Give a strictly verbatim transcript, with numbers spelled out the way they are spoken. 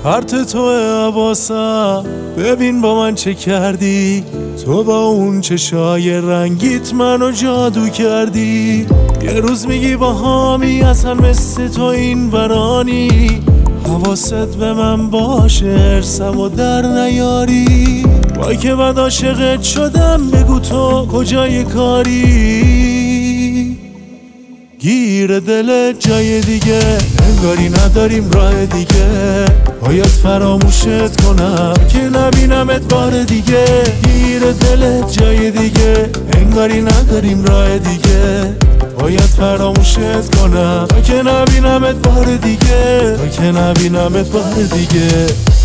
پرت تو حواسم، ببین با من چه کردی. تو با اون چشای رنگیت منو جادو کردی. یه روز میگی با هامی اصلا مثل تو این ورانی. حواست به من باشه ارسم و در نیاری. وای که بعد عاشقت شدم، بگو تو کجای کاری. گیر دلت جای دیگه، انگاری نداریم راه دیگه. باید فراموشت کنم که نبینمت بار دیگه. گیر دلت جای دیگه، انگاری نداریم راه دیگه. باید فراموشت کنم تا که نبینمت بار دیگه. تا که نبینمت بار دیگه.